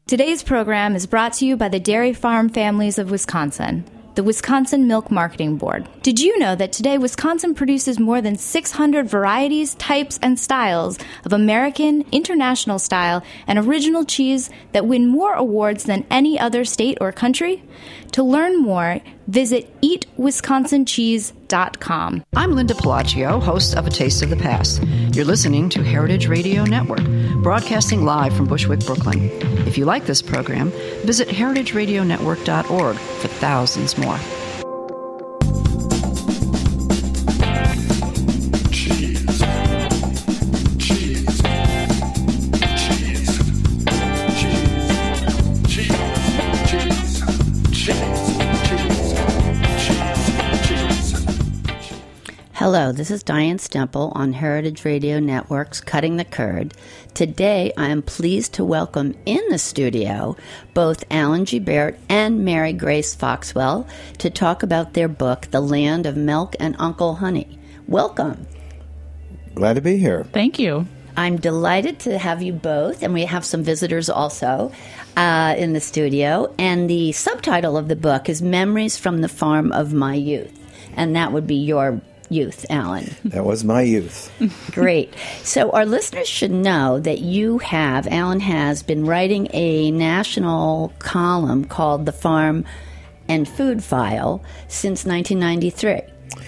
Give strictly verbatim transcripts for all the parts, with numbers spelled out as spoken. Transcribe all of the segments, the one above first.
Today's program is brought to you by the Dairy Farm Families of Wisconsin, the Wisconsin Milk Marketing Board. Did you know that today Wisconsin produces more than six hundred varieties, types, and styles of American, international style, and original cheese that win more awards than any other state or country? To learn more, visit eat wisconsin cheese dot com. I'm Linda Pelaccio, host of A Taste of the Past. You're listening to Heritage Radio Network, broadcasting live from Bushwick, Brooklyn. If you like this program, visit heritage radio network dot org for thousands more. Hello, this is Diane Stemple on Heritage Radio Network's Cutting the Curd. Today, I am pleased to welcome in the studio both Alan Gibert and Mary Grace Foxwell to talk about their book, The Land of Milk and Uncle Honey. Welcome. Glad to be here. Thank you. I'm delighted to have you both, and we have some visitors also uh, in the studio. And the subtitle of the book is Memories from the Farm of My Youth, and that would be your youth, Alan. That was my youth. Great. So our listeners should know that you have, Alan has been writing a national column called The Farm and Food File since nineteen ninety-three.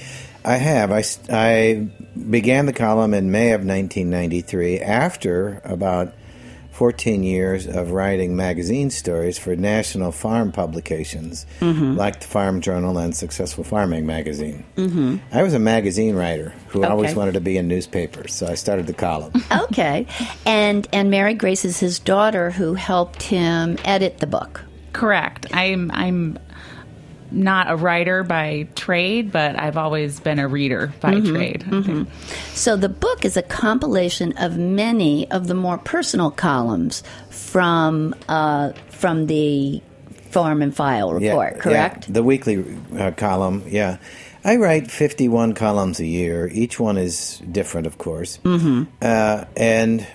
I have. I, I began the column in May of nineteen ninety-three after about fourteen years of writing magazine stories for national farm publications, mm-hmm. like the Farm Journal and Successful Farming magazine. Mm-hmm. I was a magazine writer who okay. always wanted to be in newspapers, so I started the column. Okay. And and Mary Grace is his daughter who helped him edit the book. Correct. I'm I'm not a writer by trade, but I've always been a reader by mm-hmm, trade. Mm-hmm. So the book is a compilation of many of the more personal columns from uh, from the Farm and File report, yeah, correct? Yeah, the weekly uh, column, yeah. I write fifty-one columns a year. Each one is different, of course. Mm-hmm. Uh, and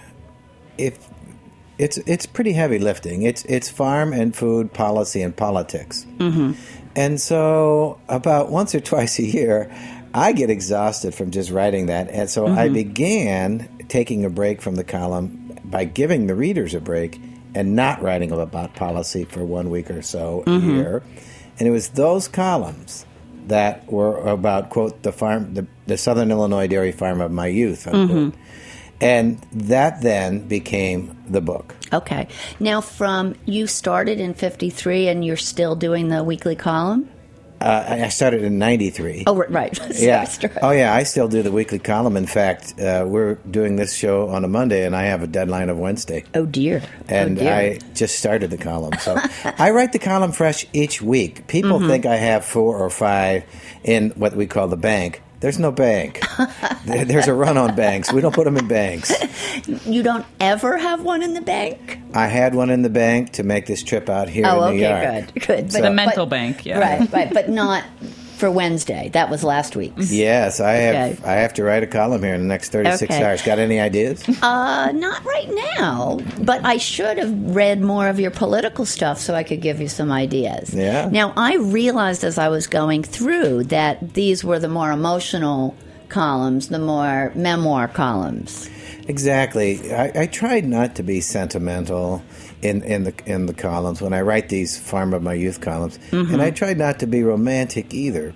if it's it's pretty heavy lifting. It's, it's farm and food policy and politics. Mm-hmm. And so about once or twice a year, I get exhausted from just writing that. And so mm-hmm. I began taking a break from the column by giving the readers a break and not writing about policy for one week or so mm-hmm. a year. And it was those columns that were about, quote, the farm, the, the Southern Illinois dairy farm of my youth, unquote. Mm-hmm. And that then became the book. Okay. Now, from you started in fifty-three and you're still doing the weekly column? Uh, I started in ninety-three. Oh, right. Yeah. Oh, yeah. I still do the weekly column. In fact, uh, we're doing this show on a Monday, and I have a deadline of Wednesday. Oh, dear. And oh, dear. I just started the column. So I write the column fresh each week. People mm-hmm. think I have four or five in what we call the bank. There's no bank. There's a run on banks. We don't put them in banks. You don't ever have one in the bank? I had one in the bank to make this trip out here oh, in New okay, York. good, good. So, but, the mental but, bank, yeah. Right, right, but not for Wednesday. That was last week's. Yes, I have okay. I have to write a column here in the next thirty-six okay. hours. Got any ideas? Uh, not right now, but I should have read more of your political stuff so I could give you some ideas. Yeah. Now, I realized as I was going through that these were the more emotional columns, the more memoir columns. Exactly. I, I tried not to be sentimental in, in the in the columns when I write these Farm of My Youth columns, mm-hmm. and I tried not to be romantic either.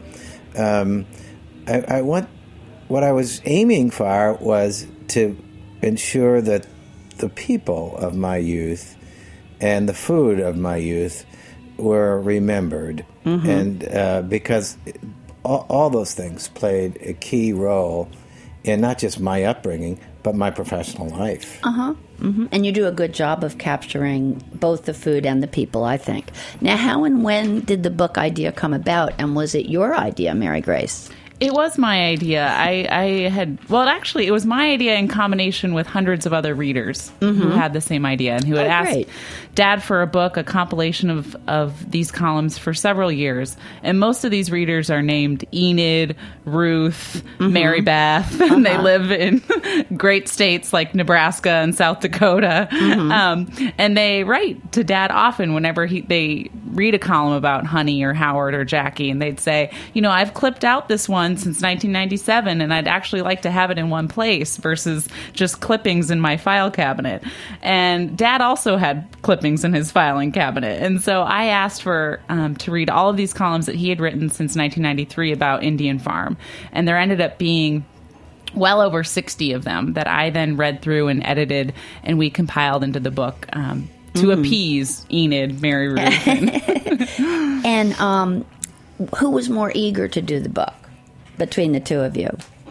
Um, I, I want what I was aiming for was to ensure that the people of my youth and the food of my youth were remembered, mm-hmm. and uh, because all, all those things played a key role in not just my upbringing, but my professional life. Uh-huh. Mm-hmm. And you do a good job of capturing both the food and the people, I think. Now, how and when did the book idea come about, and was it your idea, Mary Grace? It was my idea. I, I had, well, actually, it was my idea in combination with hundreds of other readers mm-hmm. who had the same idea and who had oh, asked great. Dad for a book, a compilation of, of these columns for several years. And most of these readers are named Enid, Ruth, mm-hmm. Mary Beth, uh-huh. and they live in great states like Nebraska and South Dakota. Mm-hmm. Um, and they write to Dad often whenever he, they read a column about Honey or Howard or Jackie, and they'd say, you know, I've clipped out this one since nineteen ninety-seven, and I'd actually like to have it in one place versus just clippings in my file cabinet. And Dad also had clippings in his filing cabinet. And so I asked for um, to read all of these columns that he had written since nineteen ninety-three about Indian Farm. And there ended up being well over sixty of them that I then read through and edited, and we compiled into the book um, to mm-hmm. appease Enid, Mary Ruth. And, and um, who was more eager to do the book between the two of you?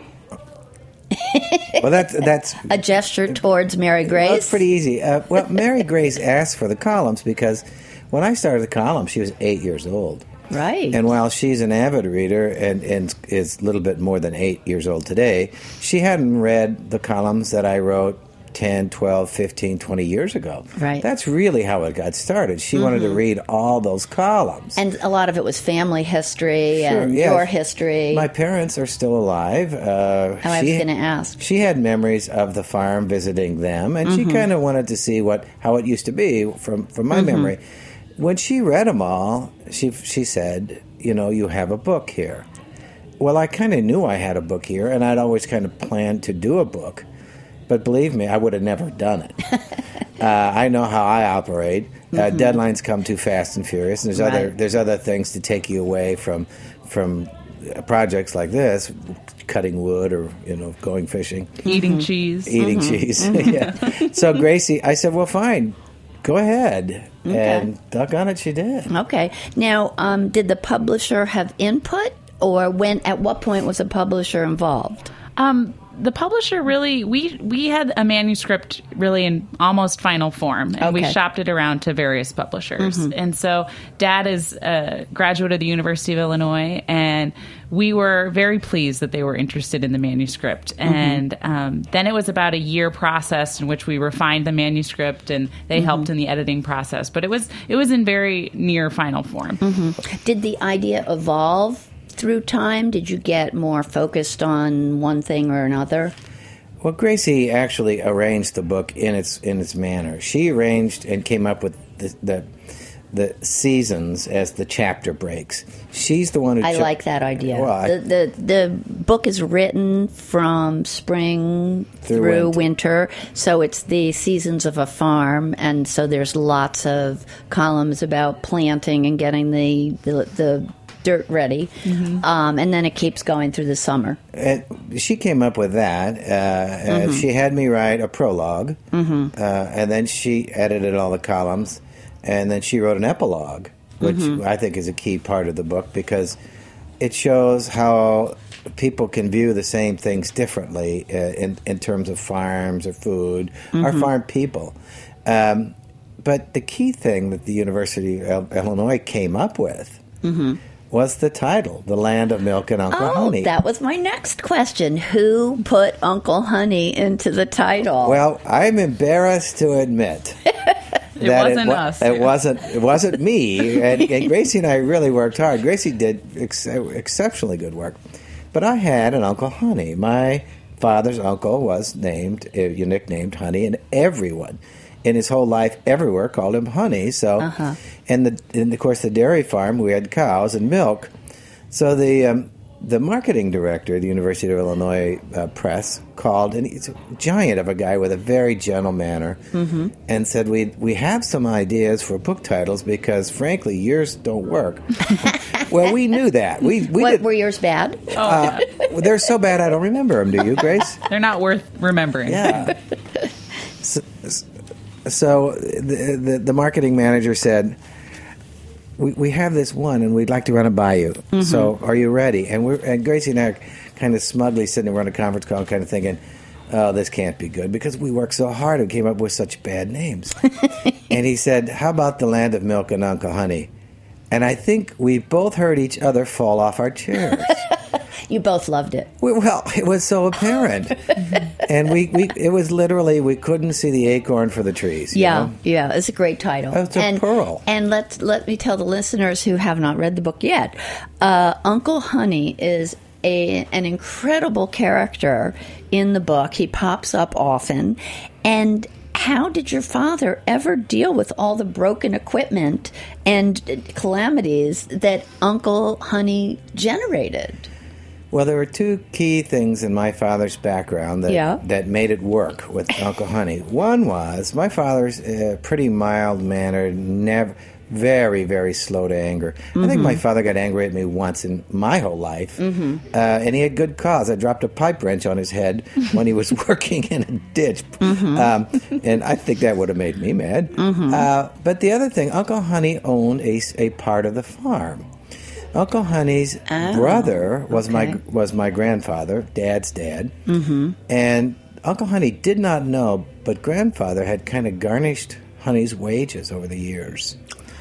Well, that's that's a gesture towards Mary Grace. Well, that's pretty easy. Uh, well, Mary Grace asked for the columns because when I started the column, she was eight years old. Right. And while she's an avid reader and, and is a little bit more than eight years old today, she hadn't read the columns that I wrote ten, twelve, fifteen, twenty years ago. Right. That's really how it got started. She mm-hmm. wanted to read all those columns. And a lot of it was family history sure, and yes. your history. My parents are still alive. Uh, oh, I was going to ask. She had memories of the farm, visiting them, and mm-hmm. she kind of wanted to see what how it used to be from, from my mm-hmm. memory. When she read them all, she she said, you know, you have a book here. Well, I kind of knew I had a book here, and I'd always kind of planned to do a book. But believe me, I would have never done it. uh, I know how I operate. Uh, mm-hmm. Deadlines come too fast and furious, and there's right. other there's other things to take you away from from projects like this, cutting wood or you know going fishing, eating mm-hmm. cheese, eating mm-hmm. cheese. yeah. So Gracie, I said, well, fine, go ahead, okay. and doggone it, she did. Okay. Now, um, did the publisher have input, or when? At what point was the publisher involved? Um. The publisher really, we we had a manuscript really in almost final form, and okay. we shopped it around to various publishers. Mm-hmm. And so Dad is a graduate of the University of Illinois, and we were very pleased that they were interested in the manuscript. Mm-hmm. And um, then it was about a year process in which we refined the manuscript, and they mm-hmm. helped in the editing process. But it was it was in very near final form. Mm-hmm. Did the idea evolve through time? Did you get more focused on one thing or another? Well, Gracie actually arranged the book in its in its manner. She arranged and came up with the the, the seasons as the chapter breaks. She's the one who. I cho- like that idea. Well, I, the, the the book is written from spring through, through winter. winter, so it's the seasons of a farm, and so there's lots of columns about planting and getting the the, the dirt ready, mm-hmm. um, and then it keeps going through the summer. And she came up with that. Uh, mm-hmm. uh, she had me write a prologue, mm-hmm. uh, and then she edited all the columns, and then she wrote an epilogue, which mm-hmm. I think is a key part of the book because it shows how people can view the same things differently uh, in, in terms of farms or food mm-hmm. or farm people. Um, but the key thing that the University of Illinois came up with mm-hmm. was the title, The Land of Milk and Uncle oh, Honey. That was my next question. Who put Uncle Honey into the title? Well, I'm embarrassed to admit it that wasn't it, wa- us. It wasn't. It wasn't me. And, and Gracie and I really worked hard. Gracie did ex- exceptionally good work, but I had an Uncle Honey. My father's uncle was named, uh, nicknamed Honey, and everyone in his whole life, everywhere, called him Honey. So, uh-huh. and the and of course the dairy farm, we had cows and milk. So the um, the marketing director of the University of Illinois uh, Press called, and he's a giant of a guy with a very gentle manner, mm-hmm. and said, "We we have some ideas for book titles because, frankly, yours don't work." Well, we knew that. We, we what did, were yours bad? Oh, uh, yeah. well, they're so bad I don't remember them. Do you, Grace? They're not worth remembering. Yeah. So, so the, the the marketing manager said, we we have this one and we'd like to run it by you. Mm-hmm. So are you ready? And we're and Gracie and I are kind of smugly sitting there on a conference call, kind of thinking, oh, this can't be good because we worked so hard and came up with such bad names. And he said, how about The Land of Milk and Uncle Honey? And I think we both heard each other fall off our chairs. You both loved it. We, well, it was so apparent, and we, we it was literally we couldn't see the acorn for the trees. you Yeah, know? yeah, it's a great title. Oh, it's a and, pearl. And let let me tell the listeners who have not read the book yet, uh, Uncle Honey is a an incredible character in the book. He pops up often, and how did your father ever deal with all the broken equipment and calamities that Uncle Honey generated? Well, there were two key things in my father's background that Yeah. that made it work with Uncle Honey. One was my father's uh, pretty mild-mannered, never very, very slow to anger. Mm-hmm. I think my father got angry at me once in my whole life, mm-hmm. uh, and he had good cause. I dropped a pipe wrench on his head when he was working in a ditch, mm-hmm. um, and I think that would have made me mad. Mm-hmm. Uh, but the other thing, Uncle Honey owned a, a part of the farm. Uncle Honey's oh, brother was okay. my was my grandfather, Dad's dad, Mm-hmm. and Uncle Honey did not know, but grandfather had kind of garnished Honey's wages over the years.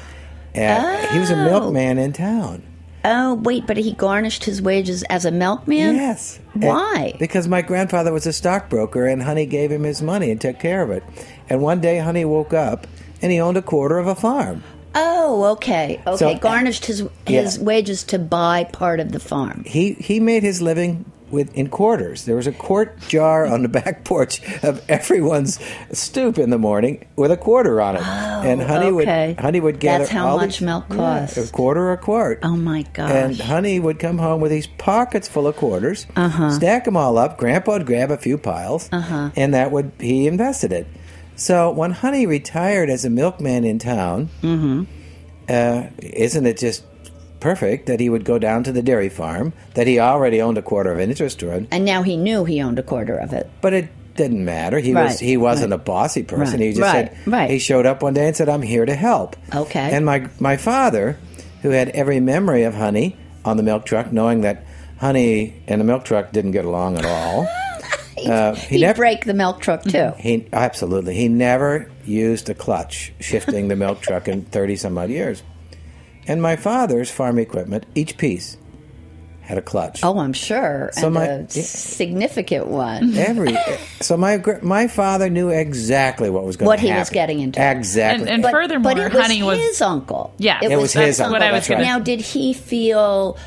And Oh. he was a milkman in town. Oh, wait, but he garnished his wages as a milkman? Yes. Why? And because my grandfather was a stockbroker, and Honey gave him his money and took care of it. And one day, Honey woke up, and he owned a quarter of a farm. Oh, okay. Okay, So- garnished his his Yeah. wages to buy part of the farm. He he made his living with in quarters. There was a quart jar on the back porch of everyone's stoop in the morning with a quarter on it. Oh, and Honey okay. would Honey would gather That's how all much these- milk yeah, costs. a quarter a quart. Oh, my gosh. And Honey would come home with these pockets full of quarters, Uh-huh. stack them all up. Grandpa would grab a few piles, Uh-huh. and that would he invested it. So when Honey retired as a milkman in town, Mm-hmm. uh, isn't it just perfect that he would go down to the dairy farm that he already owned a quarter of an interest in? And now he knew he owned a quarter of it. But it didn't matter. He Right, was he wasn't right. a bossy person. Right, He just right, said right. he showed up one day and said, "I'm here to help." Okay. And my my father, who had every memory of Honey on the milk truck, knowing that Honey and the milk truck didn't get along at all. uh, he He'd never break the milk truck, too. he absolutely he never used a clutch shifting the milk truck in thirty some odd years. And my father's farm equipment, each piece had a clutch. Oh, I'm sure. So and my- a significant one. Every so my gr- my father knew exactly what was going What to he happen. was getting into. Exactly. And- and But, Furthermore, but it was Honey was- his uncle. Yeah. it, It was his that's uncle, what I was that's right. gonna- Now, did he feel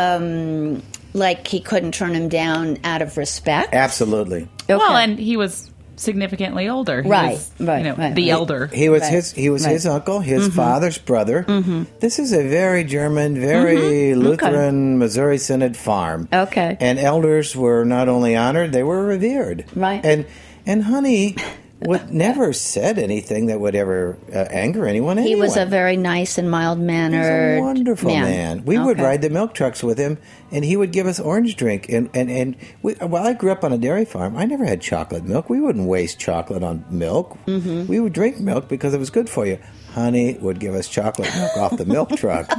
um, like he couldn't turn him down out of respect? Absolutely. Okay. Well, and he was significantly older. He Right, was, right, you know, right. the He- elder. He was Right, his he was right. his uncle, his father's brother. Mm-hmm. This is a very German, very Lutheran, Missouri Synod farm. Okay. And elders were not only honored, they were revered. Right. And and Honey would never said anything that would ever uh, anger anyone. He was a anyway. very nice and mild He was mannered a wonderful man. We would Okay. ride the milk trucks with him, and he would give us orange drink. And and and we, while I grew up on a dairy farm, I never had chocolate milk. We wouldn't waste chocolate on milk. Mm-hmm. We would drink milk because it was good for you. Honey would give us chocolate milk off the milk truck.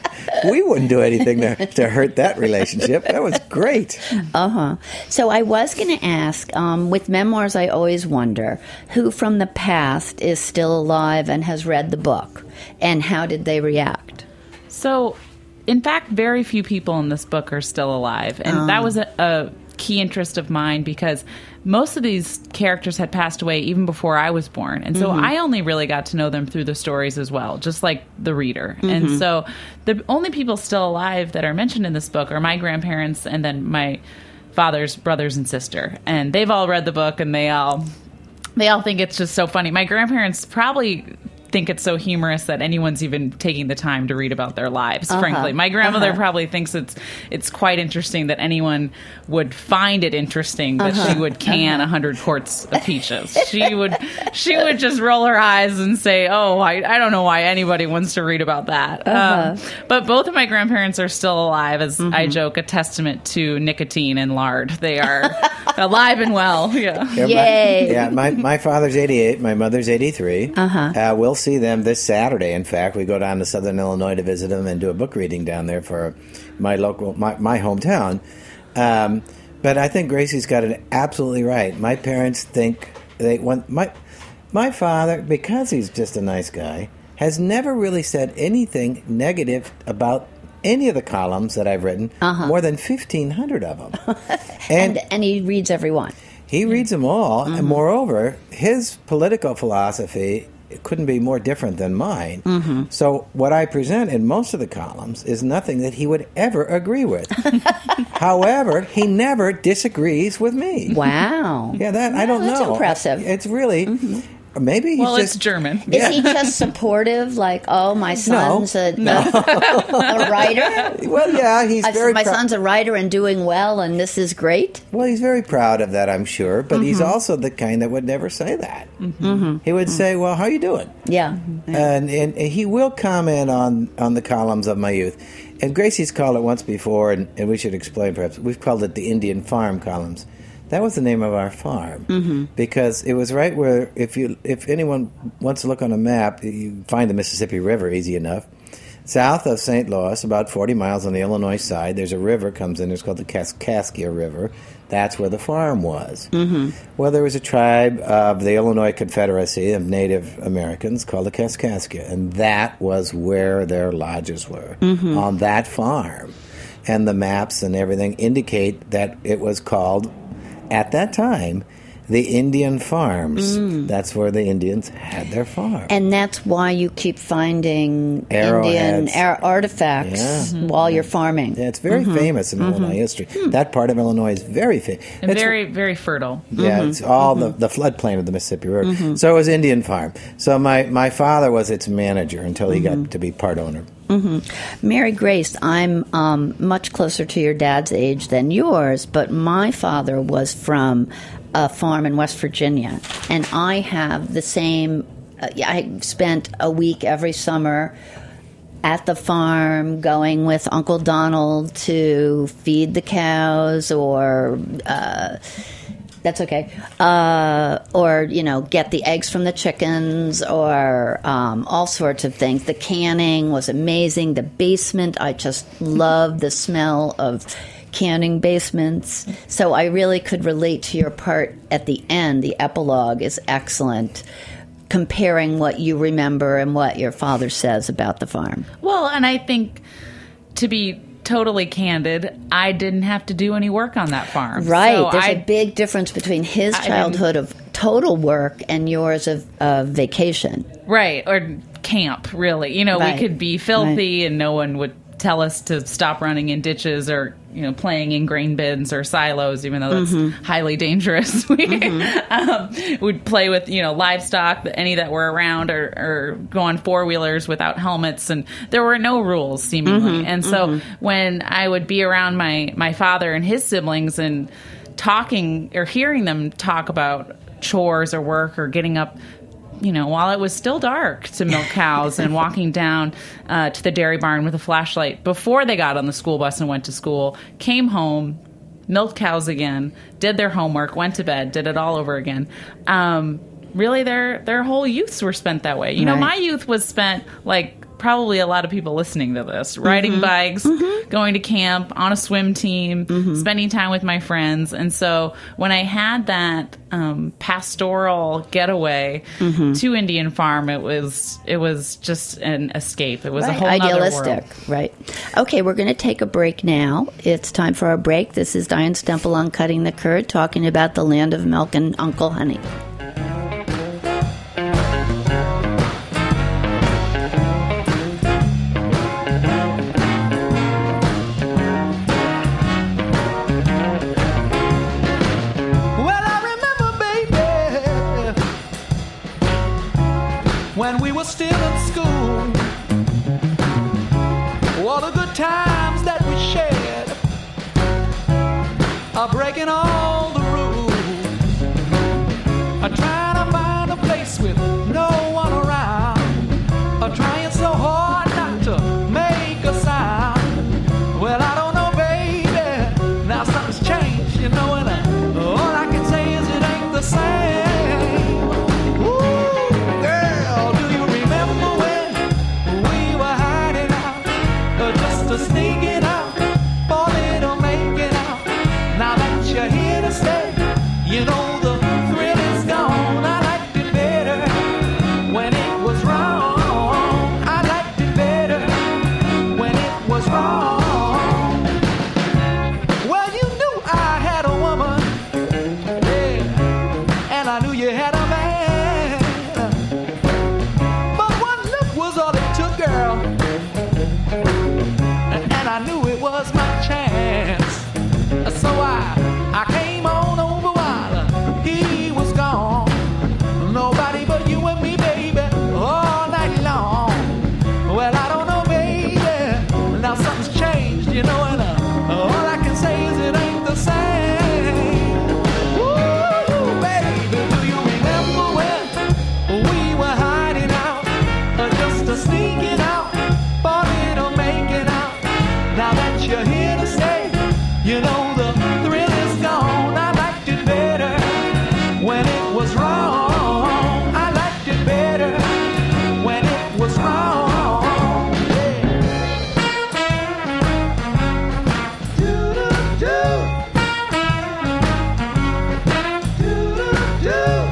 We wouldn't do anything to, to hurt that relationship. That was great. Uh huh. So I was going to ask. Um, with memoirs, I always wonder who from the past is still alive and has read the book, and how did they react? So, in fact, very few people in this book are still alive. And that was a, a key interest of mine because most of these characters had passed away even before I was born. And so I only really got to know them through the stories as well, just like the reader. And so the only people still alive that are mentioned in this book are my grandparents and then my father's brothers and sister. And they've all read the book and they all they all think it's just so funny. My grandparents probably think it's so humorous that anyone's even taking the time to read about their lives, Uh-huh. frankly. My grandmother Uh-huh. probably thinks it's it's quite interesting that anyone would find it interesting that Uh-huh. she would can a hundred quarts of peaches. She would she would just roll her eyes and say, "Oh, I, I don't know why anybody wants to read about that." Uh-huh. Um, but both of my grandparents are still alive, as Mm-hmm. I joke, a testament to nicotine and lard. They are alive and well. Yeah. Yeah, Yay. My, yeah, my, my father's eighty-eight, my mother's eighty-three. Uh-huh. Uh, we'll see them this Saturday. In fact, we go down to Southern Illinois to visit them and do a book reading down there for my local, my, my hometown. Um, but I think Gracie's got it absolutely right. My parents think they want my my father, because he's just a nice guy, has never really said anything negative about any of the columns that I've written, Uh-huh. more than fifteen hundred of them. And, and he reads every one. He reads them all, Mm-hmm. and moreover, his political philosophy couldn't be more different than mine. Mm-hmm. So what I present in most of the columns is nothing that he would ever agree with. However, he never disagrees with me. Wow. Yeah, that I don't that's know. impressive. It's really maybe he's Well, just it's German. Is he just supportive? Like, oh, my son's a, a writer? well, yeah, he's I- very my prou- son's a writer and doing well, and this is great. well, he's very proud of that, I'm sure. But he's Mm-hmm. also the kind that would never say that. He would say, "Well, how you doing?" Yeah. And, and he will comment on, on the columns of my youth. And Gracie's called it once before, and, and we should explain perhaps. We've called it the Indian Farm columns. That was the name of our farm Mm-hmm. because it was right where, if you if anyone wants to look on a map, you find the Mississippi River easy enough. South of Saint Louis, about forty miles on the Illinois side, there's a river comes in. It's called the Kaskaskia River. That's where the farm was. Mm-hmm. Well, there was a tribe of the Illinois Confederacy of Native Americans called the Kaskaskia, and that was where their lodges were, on that farm. And the maps and everything indicate that it was called, at that time, the Indian Farms. That's where the Indians had their farm. And that's why you keep finding Arrowheads. Indian ar- artifacts Yeah. while you're farming. Yeah, it's very famous in Illinois history. That part of Illinois is very famous. And very, very fertile. Yeah, it's all the, the floodplain of the Mississippi River. So it was Indian Farm. So my, my father was its manager until he got to be part owner. Mary Grace, I'm um, much closer to your dad's age than yours, but my father was from a farm in West Virginia, and I have the same. Uh, I spent a week every summer at the farm, going with Uncle Donald to feed the cows, or uh, that's okay, uh, or you know, get the eggs from the chickens, or um, all sorts of things. The canning was amazing. The basement, I just loved the smell of canning basements. So I really could relate to your part at the end. The epilogue is excellent, comparing what you remember and what your father says about the farm. Well, and I think, to be totally candid, I didn't have to do any work on that farm. Right. So There's I, a big difference between his I childhood of total work and yours of uh, vacation. Right, or camp, really. You know, Right. we could be filthy and no one would tell us to stop running in ditches or, you know, playing in grain bins or silos, even though that's Mm-hmm. highly dangerous. We um, would play with, you know, livestock, any that were around, or, or go on four-wheelers without helmets. And there were no rules, seemingly. Mm-hmm. And so when I would be around my, my father and his siblings and talking or hearing them talk about chores or work or getting up, you know, while it was still dark, to milk cows and walking down uh, to the dairy barn with a flashlight before they got on the school bus and went to school, came home, milked cows again, did their homework, went to bed, did it all over again. Um, really, their their whole youths were spent that way. You know, Right. my youth was spent like probably a lot of people listening to this, riding bikes, going to camp, on a swim team, spending time with my friends. And so when I had that um, pastoral getaway to Indian Farm, it was it was just an escape. It was a Right. whole nother Idealistic, world. right? Okay, we're going to take a break now. It's time for our break. This is Diane Stemple on Cutting the Curd, talking about the land of milk and Uncle Honey. Well, I remember, baby, when we were still in school, all the good times that we shared are breaking all the rules, are trying to find a place with no one around, are trying so hard not to make a sound. Well, I don't know, baby, now something's changed, you know, and uh, all I can say is it ain't the same. Ooh, girl, do you remember when we were hiding out, uh, just to sneak it out, for little making out? Now that you're here, girl, and I knew it was my chance. So I, I came on over while he was gone. Nobody but you and me, baby, all night long. Well, I don't know, baby, now something's changed, you know, and uh, all I can say is it ain't the same. Woo, baby, do you remember when we were hiding out, uh, just a sneaking out, for little making out? Now that you're here to stay, you know the thrill is gone. I liked it better when it was wrong. I liked it better when it was wrong. Yeah. Do-do-do. Do-do-do.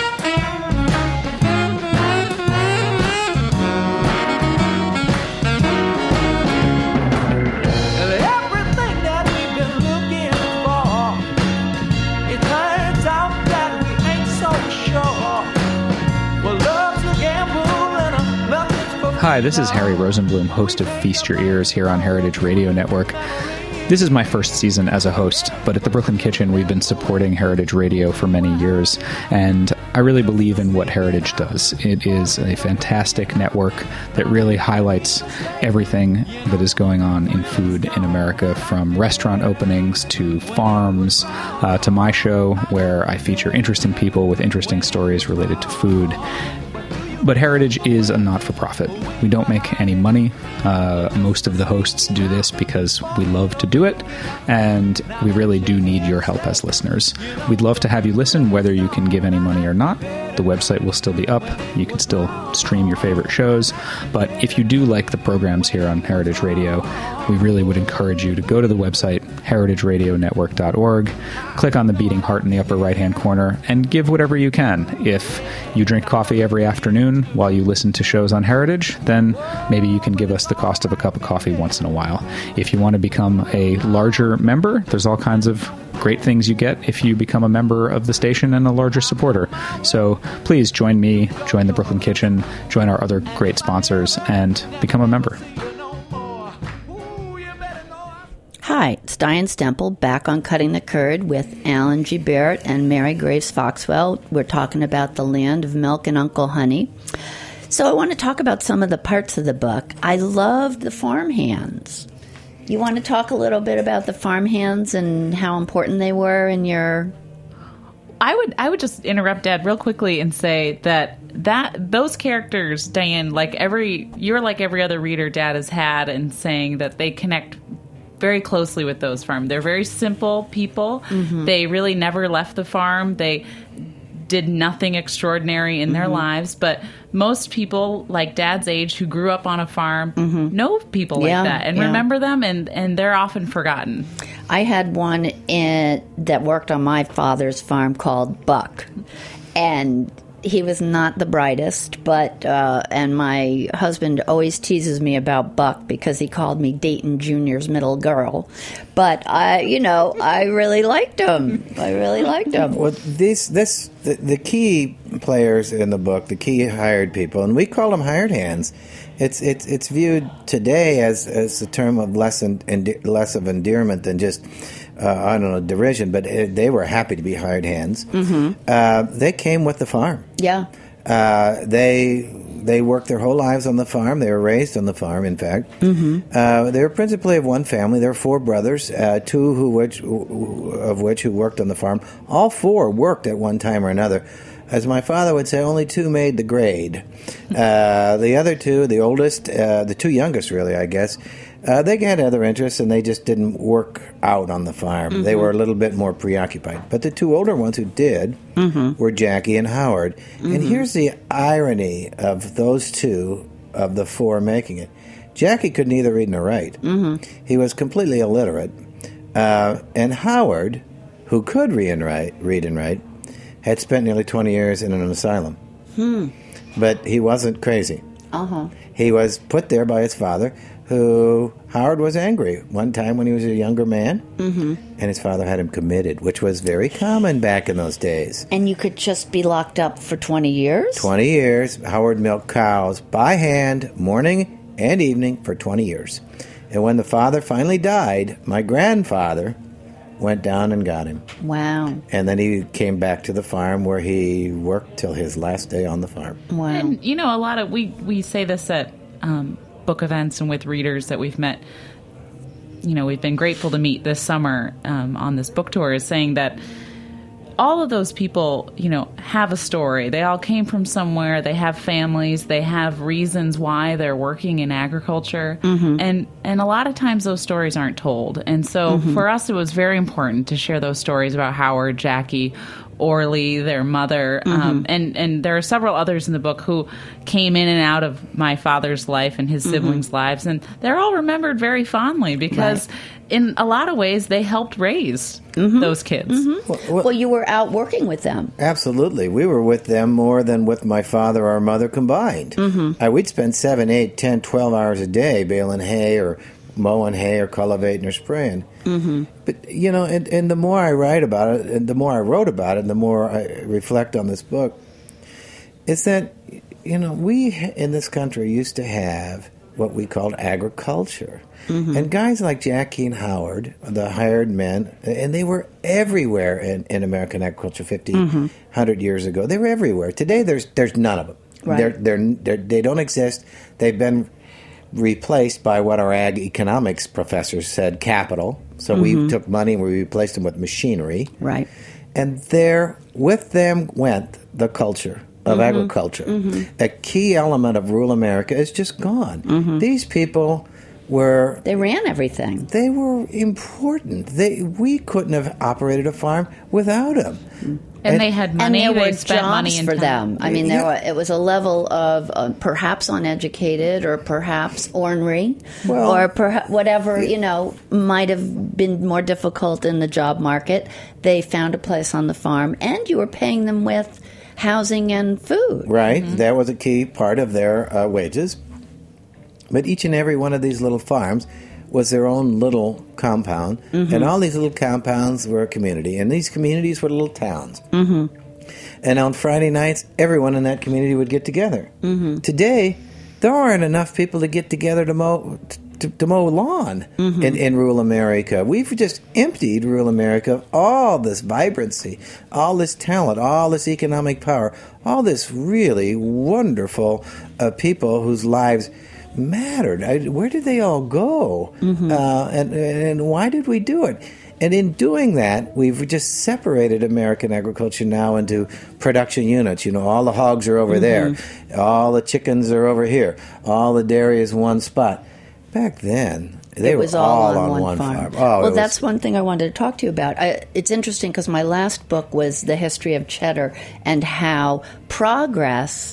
Everything that we've been looking for, it turns out that we ain't so sure. Well, love's a gamble and a nothing's for Hi, this is Harry Rosenblum, host of Feast Your Ears here on Heritage Radio Network. This is my first season as a host, but at the Brooklyn Kitchen, we've been supporting Heritage Radio for many years, and I really believe in what Heritage does. It is a fantastic network that really highlights everything that is going on in food in America, from restaurant openings to farms, uh, to my show, where I feature interesting people with interesting stories related to food. But Heritage is a not-for-profit. We don't make any money. Uh, most of the hosts do this because we love to do it, and we really do need your help as listeners. We'd love to have you listen, whether you can give any money or not. The website will still be up. You can still stream your favorite shows. But if you do like the programs here on Heritage Radio, we really would encourage you to go to the website, heritage radio network dot org, click on the beating heart in the upper right-hand corner, and give whatever you can. If you drink coffee every afternoon while you listen to shows on Heritage, then maybe you can give us the cost of a cup of coffee once in a while. If you want to become a larger member, there's all kinds of great things you get if you become a member of the station and a larger supporter. So please join me, join the Brooklyn Kitchen, join our other great sponsors, and become a member. Hi, it's Diane Stemple back on Cutting the Curd with Alan G. Barrett and Mary Grace Foxwell. We're talking about the land of milk and Uncle Honey. So I want to talk about some of the parts of the book. I loved the farmhands. You want to talk a little bit about the farmhands and how important they were in your... I would I would just interrupt Dad real quickly and say that that those characters, Diane, like every you're like every other reader Dad has had, in saying that they connect very closely with those farm. They're very simple people. Mm-hmm. They really never left the farm. They did nothing extraordinary in mm-hmm. their lives, but most people like Dad's age who grew up on a farm mm-hmm. know people yeah, like that and yeah. remember them, and, and they're often forgotten. I had one in, that worked on my father's farm called Buck, and he was not the brightest, but uh, and my husband always teases me about Buck because he called me Dayton Junior's middle girl. But I, you know, I really liked him. I really liked him. Well, these, this, the, the key players in the book, the key hired people, and we call them hired hands. It's it's it's viewed today as as a term of less and ende- less of endearment than just uh, I don't know derision, but it, they were happy to be hired hands. Mm-hmm. Uh, they came with the farm. Yeah. Uh, they they worked their whole lives on the farm. They were raised on the farm. In fact, mm-hmm. uh, they were principally of one family. There were four brothers, uh, two who which of which who worked on the farm. All four worked at one time or another. As my father would say, only two made the grade. Uh, the other two, the oldest, uh, the two youngest, really, I guess, uh, they had other interests, and they just didn't work out on the farm. Mm-hmm. They were a little bit more preoccupied. But the two older ones who did mm-hmm. were Jackie and Howard. Mm-hmm. And here's the irony of those two, of the four making it. Jackie could neither read nor write. Mm-hmm. He was completely illiterate. Uh, and Howard, who could read and write, read and write, had spent nearly twenty years in an asylum. Hmm. But he wasn't crazy. Uh-huh. He was put there by his father, who Howard was angry one time when he was a younger man, mm-hmm. and his father had him committed, which was very common back in those days. And you could just be locked up for twenty years? twenty years. Howard milked cows by hand, morning and evening for twenty years. And when the father finally died, my grandfather went down and got him. Wow. And then he came back to the farm where he worked till his last day on the farm. Wow. And, you know, a lot of, we, we say this at um, book events and with readers that we've met, you know, we've been grateful to meet this summer um, on this book tour, is saying that all of those people, you know, have a story. They all came from somewhere. They have families. They have reasons why they're working in agriculture. Mm-hmm. And and a lot of times those stories aren't told. And so mm-hmm. for us, it was very important to share those stories about Howard, Jackie, Orly, their mother. Mm-hmm. Um, and, and there are several others in the book who came in and out of my father's life and his mm-hmm. siblings' lives. And they're all remembered very fondly because right. in a lot of ways they helped raise mm-hmm. those kids. Mm-hmm. Well, well, well, you were out working with them. Absolutely. We were with them more than with my father or mother combined. Mm-hmm. Uh, we'd spend seven, eight, ten, twelve hours a day baling hay or mowing hay or cultivating or spraying. Mm-hmm. But, you know, and, and the more I write about it, and the more I wrote about it, and the more I reflect on this book, is that, you know, we in this country used to have what we called agriculture. Mm-hmm. And guys like Jackie and Howard, the hired men, and they were everywhere in, in American agriculture fifty, mm-hmm. one hundred years ago. They were everywhere. Today, there's there's none of them. Right. They're, they're, they're, they don't exist. They've been replaced by what our ag economics professors said, capital. So mm-hmm. we took money and we replaced them with machinery. Right. And there, with them went the culture of mm-hmm. agriculture. Mm-hmm. A key element of rural America is just gone. Mm-hmm. These people were... They ran everything. They were important. They We couldn't have operated a farm without them. And, and they had money. And there they were spent jobs money for time. them. I mean, there yeah. were, it was a level of uh, perhaps uneducated or perhaps ornery well, or perhaps whatever, you know, might have been more difficult in the job market. They found a place on the farm, and you were paying them with housing and food. Right. Mm-hmm. That was a key part of their uh, wages. But each and every one of these little farms was their own little compound, mm-hmm. and all these little compounds were a community, and these communities were little towns. Mm-hmm. And on Friday nights, everyone in that community would get together. Mm-hmm. Today, there aren't enough people to get together to mow to, to mow lawn mm-hmm. in, in rural America. We've just emptied rural America of all this vibrancy, all this talent, all this economic power, all this really wonderful uh, people whose lives mattered. I, where did they all go? Mm-hmm. Uh, and, and why did we do it? And in doing that, we've just separated American agriculture now into production units. You know, all the hogs are over mm-hmm. there. All the chickens are over here. All the dairy is one spot. Back then, they it was were all, all on, on one, one farm. farm. Oh, well, was, that's one thing I wanted to talk to you about. I, it's interesting because my last book was The History of Cheddar and how progress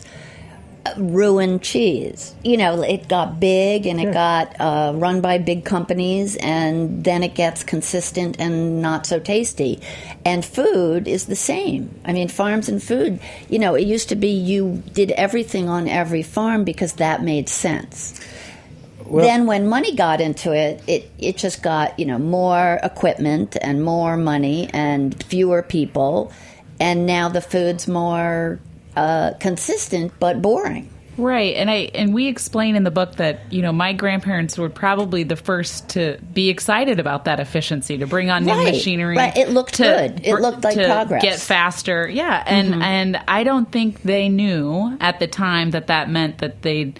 ruined cheese. You know, it got big and it got uh, run by big companies, and then it gets consistent and not so tasty. And food is the same. I mean, farms and food, you know, it used to be you did everything on every farm because that made sense. Well, then when money got into it, it, it just got, you know, more equipment and more money and fewer people, and now the food's more Uh, consistent but boring. Right, and I and we explain in the book that, you know, my grandparents were probably the first to be excited about that efficiency, to bring on new right, machinery. Right, it looked to, good. It looked like to progress. Get faster, yeah, and mm-hmm. and I don't think they knew at the time that that meant that they'd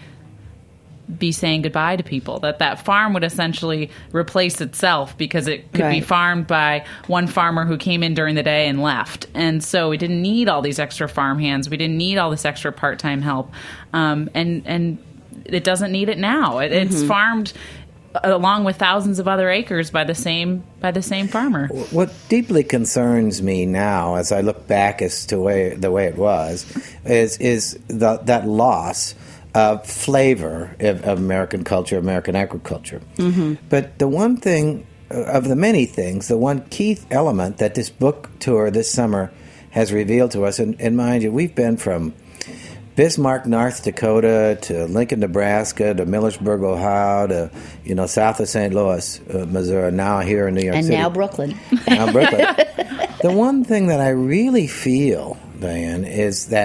be saying goodbye to people, that that farm would essentially replace itself because it could right. be farmed by one farmer who came in during the day and left. And so we didn't need all these extra farm hands. We didn't need all this extra part-time help. Um, and, and it doesn't need it now. It, mm-hmm. It's farmed along with thousands of other acres by the same by the same farmer. What deeply concerns me now, as I look back as to way, the way it was, is is the, that loss of flavor of, of American culture, American agriculture. Mm-hmm. But the one thing, of the many things, the one key element that this book tour this summer has revealed to us, and, and mind you, we've been from Bismarck, North Dakota, to Lincoln, Nebraska, to Millersburg, Ohio, to, you know, south of Saint Louis, uh, Missouri, now here in New York and City. And now Brooklyn. Now Brooklyn. The one thing that I really feel, Diane, is that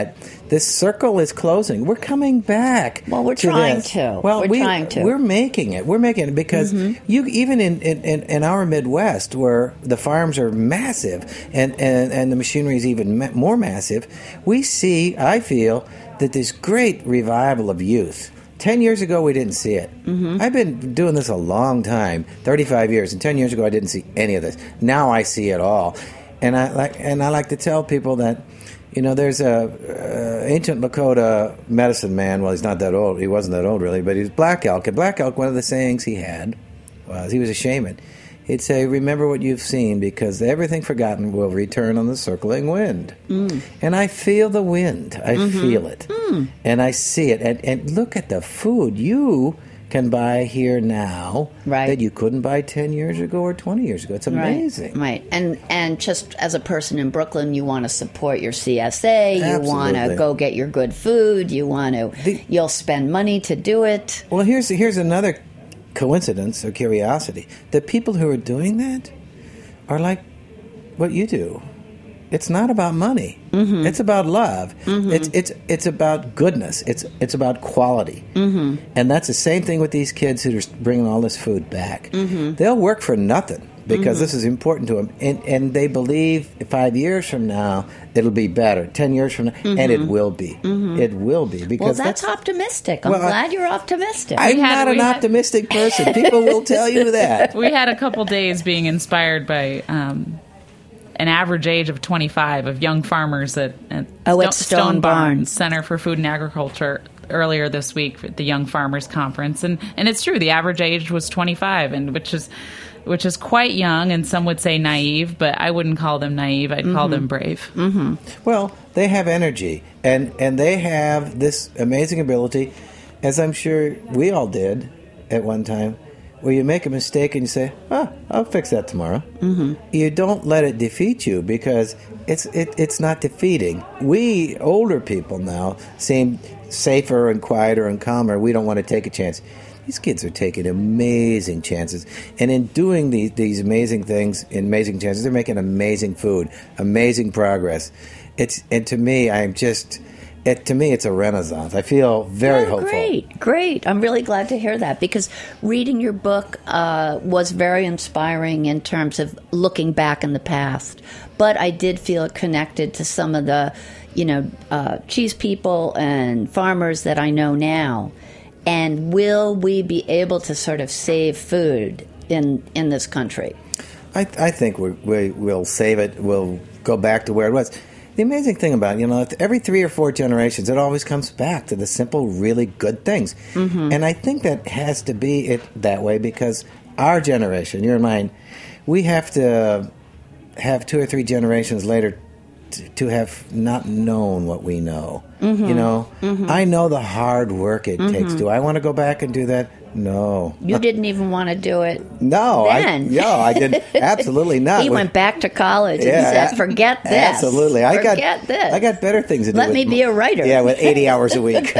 This circle is closing. We're coming back. Well, we're to trying this. to. Well, We're we, trying to. We're making it. We're making it because Mm-hmm. you even in, in, in, in our Midwest, where the farms are massive and, and, and the machinery is even ma- more massive, we see, I feel, that there's great revival of youth. Ten years ago, we didn't see it. Mm-hmm. I've been doing this a long time, thirty-five years, and ten years ago, I didn't see any of this. Now I see it all, and I like and I like to tell people that, you know, there's a uh, ancient Lakota medicine man. Well, he's not that old. He wasn't that old really, but he was Black Elk. And Black Elk, one of the sayings he had was he was a shaman. He'd say, "Remember what you've seen, because everything forgotten will return on the circling wind." Mm. And I feel the wind. I mm-hmm. feel it. Mm. And I see it. And, and look at the food you can buy here now right. that you couldn't buy ten years ago or twenty years ago. It's amazing. Right. right. And and just as a person in Brooklyn, you want to support your C S A. You Absolutely. want to go get your good food. You want to, the, you'll spend money to do it. Well, here's here's another coincidence or curiosity. The people who are doing that are like what you do. It's not about money. Mm-hmm. It's about love. Mm-hmm. It's it's it's about goodness. It's it's about quality. Mm-hmm. And that's the same thing with these kids who are bringing all this food back. Mm-hmm. They'll work for nothing because mm-hmm. this is important to them, and and they believe five years from now it'll be better. Ten years from now, mm-hmm. and it will be. Mm-hmm. It will be because well, that's, that's optimistic. I'm well, glad you're optimistic. I'm had, not an had, optimistic person. People will tell you that. We had a couple days being inspired by um, an average age of twenty-five of young farmers at, at oh, Sto- at Stone, Stone Barns. Barns Center for Food and Agriculture earlier this week at the Young Farmers Conference, and and it's true. The average age was twenty-five, and which is which is quite young, and some would say naive, but I wouldn't call them naive. I'd mm-hmm. call them brave. Mm-hmm. Well, they have energy, and and they have this amazing ability, as I'm sure we all did at one time, where you make a mistake and you say, "Oh, I'll fix that tomorrow." Mm-hmm. You don't let it defeat you, because it's it, it's not defeating. We older people now seem safer and quieter and calmer. We don't want to take a chance. These kids are taking amazing chances, and in doing these these amazing things, amazing chances, they're making amazing food, amazing progress. It's and to me, I'm just. It, to me, it's a renaissance. I feel very oh, hopeful. Great, great. I'm really glad to hear that, because reading your book uh, was very inspiring in terms of looking back in the past. But I did feel it connected to some of the, you know, uh, cheese people and farmers that I know now. And will we be able to sort of save food in in this country? I, I think we, we, we'll save it. We'll go back to where it was. The amazing thing about it, you know, every three or four generations, it always comes back to the simple, really good things. Mm-hmm. And I think that has to be it that way, because our generation, your and mine, we have to have two or three generations later t- to have not known what we know. Mm-hmm. You know, mm-hmm. I know the hard work it mm-hmm. takes. Do I want to go back and do that? No. You didn't even want to do it No. then. I, no, I didn't. Absolutely not. He we, went back to college yeah, and said, forget this. Absolutely. I forget got, this. I got better things to do. Let with me be a writer. Yeah, with eighty hours a week.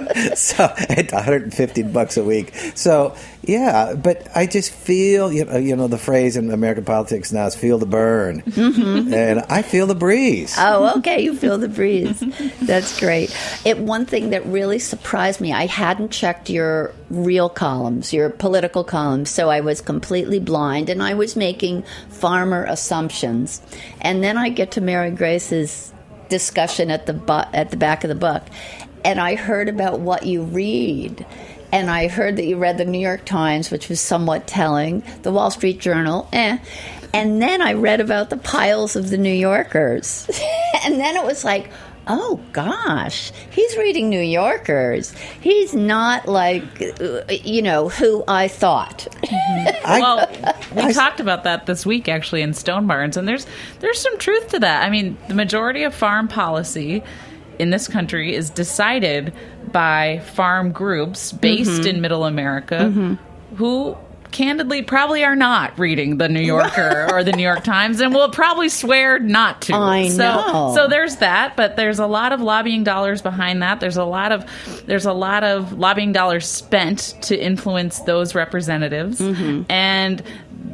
So at one hundred fifty bucks a week. So, yeah, but I just feel, you know, you know the phrase in American politics now is feel the burn. Mm-hmm. And I feel the breeze. Oh, okay. You feel the breeze. That's great. It one thing that really surprised me, I hadn't checked your real columns, your political columns, so I was completely blind, and I was making farmer assumptions. And then I get to Mary Grace's discussion at the bu- at the back of the book, and I heard about what you read. And I heard that you read the New York Times, which was somewhat telling, the Wall Street Journal, eh. And then I read about the piles of the New Yorkers. And then it was like, oh, gosh, he's reading New Yorkers. He's not like, you know, who I thought. Mm-hmm. I, well, we I, talked about that this week, actually, in Stone Barns, and there's there's some truth to that. I mean, the majority of farm policy in this country is decided by farm groups based mm-hmm. in Middle America mm-hmm. who candidly probably are not reading the New Yorker or the New York Times, and will probably swear not to. I so, know. So there's that, but there's a lot of lobbying dollars behind that. There's a lot of there's a lot of lobbying dollars spent to influence those representatives, mm-hmm. and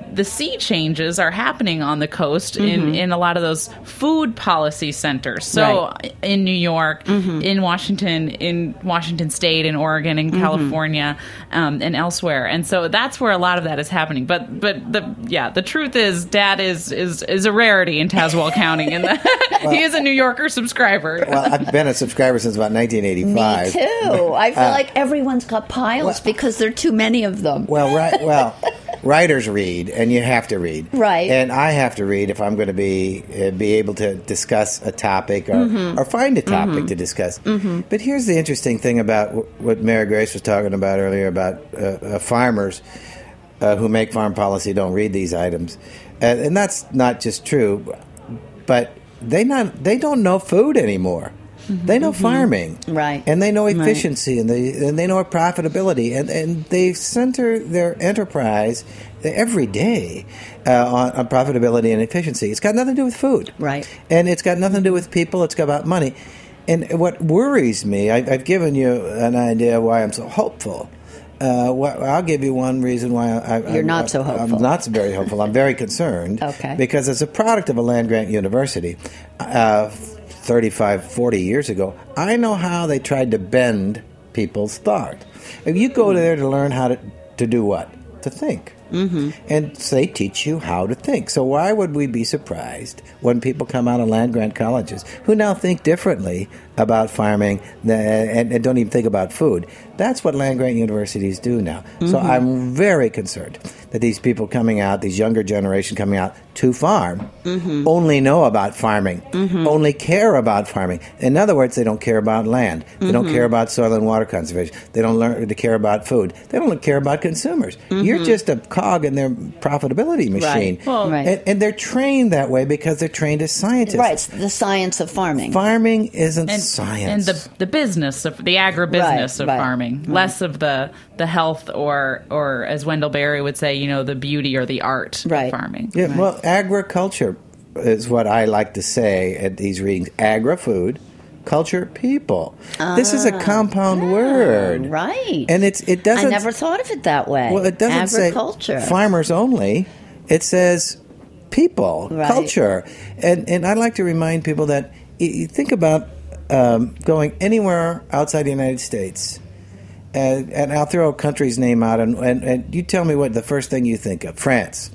the sea changes are happening on the coast mm-hmm. in, in a lot of those food policy centers. So right. in New York, mm-hmm. in Washington, in Washington State, in Oregon, in mm-hmm. California, um, and elsewhere. And so that's where a lot of that is happening. But but the yeah, the truth is, Dad is is, is a rarity in Tazewell County, and well, he is a New Yorker subscriber. Well, I've been a subscriber since about nineteen eighty-five. Me too. I feel uh, like everyone's got piles well, because there are too many of them. Well, right. Well, writers read, and you have to read, right? And I have to read if I'm going to be uh, be able to discuss a topic or, mm-hmm. or find a topic mm-hmm. to discuss. Mm-hmm. But here's the interesting thing about w- what Mary Grace was talking about earlier about uh, uh, farmers uh, who make farm policy don't read these items, uh, and that's not just true, but they not they don't know food anymore. Mm-hmm. They know mm-hmm. farming, right? And they know efficiency, right. and they and they know profitability, and, and they center their enterprise every day uh, on, on profitability and efficiency. It's got nothing to do with food, right? And it's got nothing to do with people. It's got about money. And what worries me, I, I've given you an idea why I'm so hopeful. Uh, well, I'll give you one reason why I, I, you're not I, so hopeful. I'm not so very hopeful. I'm very concerned. Okay. Because as a product of a land-grant university, uh, thirty-five, forty years ago, I know how they tried to bend people's thought. If you go there to learn how to, to do what? To think. Mm-hmm. And they teach you how to think. So why would we be surprised when people come out of land-grant colleges who now think differently about farming and, and don't even think about food? That's what land-grant universities do now. Mm-hmm. So I'm very concerned that these people coming out, these younger generation coming out to farm, mm-hmm. only know about farming, mm-hmm. only care about farming. In other words, they don't care about land. They mm-hmm. don't care about soil and water conservation. They don't learn to care about food. They don't care about consumers. Mm-hmm. You're just a cog in their profitability machine. Right. Well, right. And, and they're trained that way because they're trained as scientists. Right, it's the science of farming. Farming isn't and, science. And the the business of the agribusiness right, of right. farming, right. less of the the health or or as Wendell Berry would say, you know, the beauty or the art right. of farming. Yeah, right. well, agriculture is what I like to say at these readings. Agri-food, culture, people. Uh, this is a compound yeah, word, right? And it's it doesn't. I never thought of it that way. Well, it doesn't Agriculture. say farmers only. It says people, right. culture, and and I like to remind people that you think about um, going anywhere outside the United States, and, and I'll throw a country's name out, and, and and you tell me what the first thing you think of. France.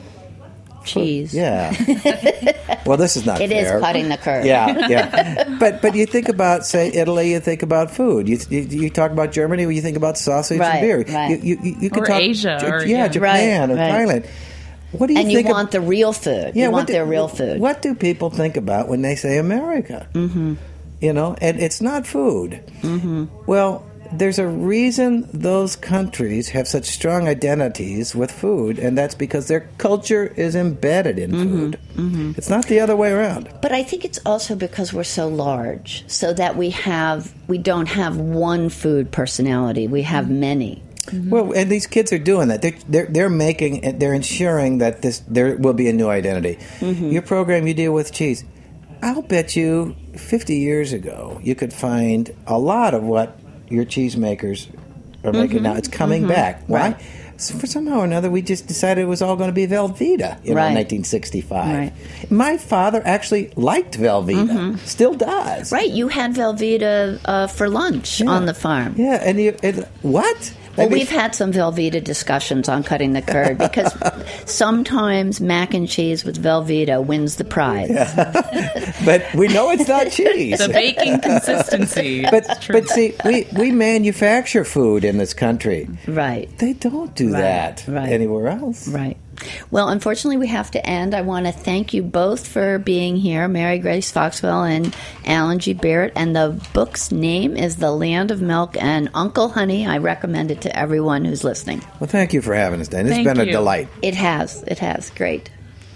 Cheese. Yeah. Well, this is not it fair. It is cutting the curve. Yeah, yeah. But but you think about, say, Italy, you think about food. You you, you talk about Germany, you think about sausage right, and beer. Right. You, you, you could or talk, Asia. J- or, yeah, yeah, Japan right, or right. Thailand. What do you and think you want of, the real food. Yeah, you want do, their real food. What do people think about when they say America? Mm-hmm. You know, and it's not food. Mm-hmm. Well, there's a reason those countries have such strong identities with food, and that's because their culture is embedded in mm-hmm. food. Mm-hmm. It's not the other way around. But I think it's also because we're so large, so that we have we don't have one food personality. We have mm-hmm. many. Mm-hmm. Well, and these kids are doing that. They're, they're they're making they're ensuring that this there will be a new identity. Mm-hmm. Your program, you deal with cheese. I'll bet you fifty years ago you could find a lot of what your cheesemakers are making mm-hmm. now. It's coming mm-hmm. back. Why? Right. So for somehow or another, we just decided it was all going to be Velveeta in right. nineteen sixty-five. Right. My father actually liked Velveeta. Mm-hmm. Still does. Right. You had Velveeta uh, for lunch yeah. on the farm. Yeah. And you, it, what? Well, I mean, we've had some Velveeta discussions on Cutting the Curd because sometimes mac and cheese with Velveeta wins the prize. Yeah. But we know it's not cheese. The baking consistency. But but see, we, we manufacture food in this country. Right. They don't do right. that right. anywhere else. Right. Well, unfortunately, we have to end. I want to thank you both for being here, Mary Grace Foxwell and Alan G. Barrett. And the book's name is The Land of Milk and Uncle Honey. I recommend it to everyone who's listening. Well, thank you for having us, Dan. It's thank been a you. delight. It has. It has. Great.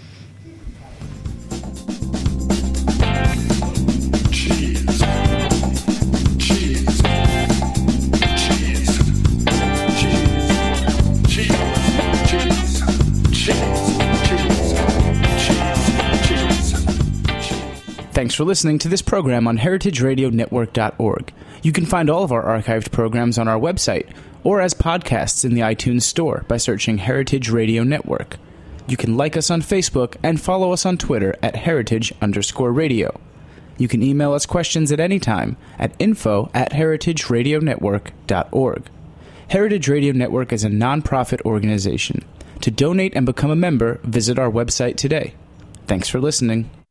Thanks for listening to this program on heritage radio network dot org. You can find all of our archived programs on our website or as podcasts in the iTunes Store by searching Heritage Radio Network. You can like us on Facebook and follow us on Twitter at heritage underscore radio. You can email us questions at any time at info at heritageradionetwork.org. Heritage Radio Network is a nonprofit organization. To donate and become a member, visit our website today. Thanks for listening.